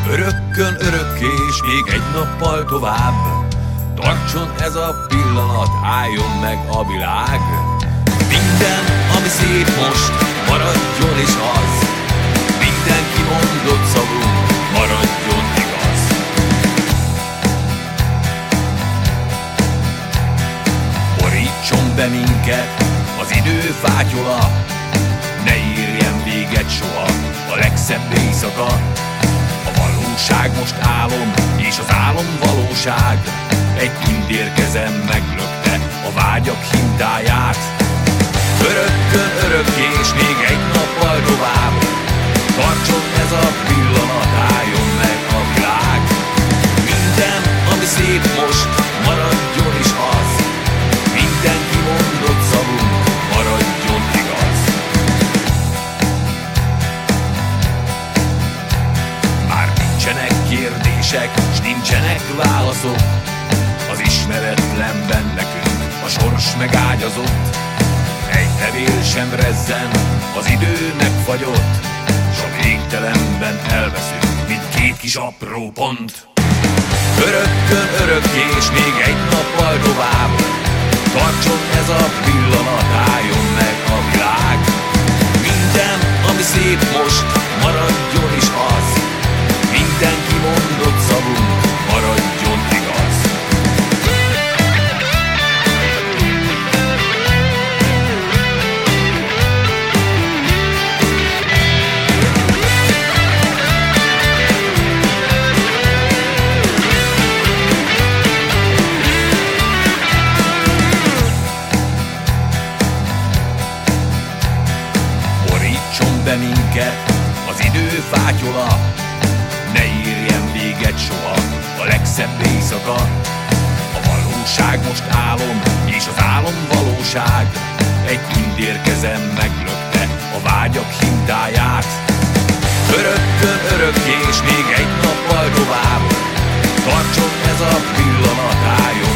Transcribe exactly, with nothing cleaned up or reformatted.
Örökkön örökké, és még egy nappal tovább. Tartson ez a pillanat, álljon meg a világ. Minden, ami szép most, maradjon is az. Minden kimondott szavunk, maradjon igaz. Borítson be minket az idő fátyola, ne érjen véget soha a legszebb éjszaka. A valóság most álom, és az álom valóság. Egy tündér kezem meglökte a vágyak hintáját. Örökkön örökké, és még egy nappal tovább. Tartson ez a pillanat, álljon meg a világ. Minden, ami szép most, maradjon is az. Minden kimondott szavunk, maradjon igaz. Már nincsenek kérdések, s nincsenek válaszok. Az ismeretlenben nekünk a sors megágyazott. Egy levél sem rezzen, az idő megfagyott, s a végtelenben elveszünk, mint két kis apró pont. Örökkön örökké, és még egy nappal tovább. Tartson ez a pillanat, álljon meg a világ. Minden, ami szép most, maradjon is az. Minden kimondott szavunk, maradjon igaz. Be minket az idő fátyola, ne érjen véget soha a legszebb éjszaka. A valóság most álom, és az álom valóság. Egy tündér kezem meglökte a vágyak hintáját. Örökkön örökké, és még egy nappal tovább. Tartson ez a pillanat, álljon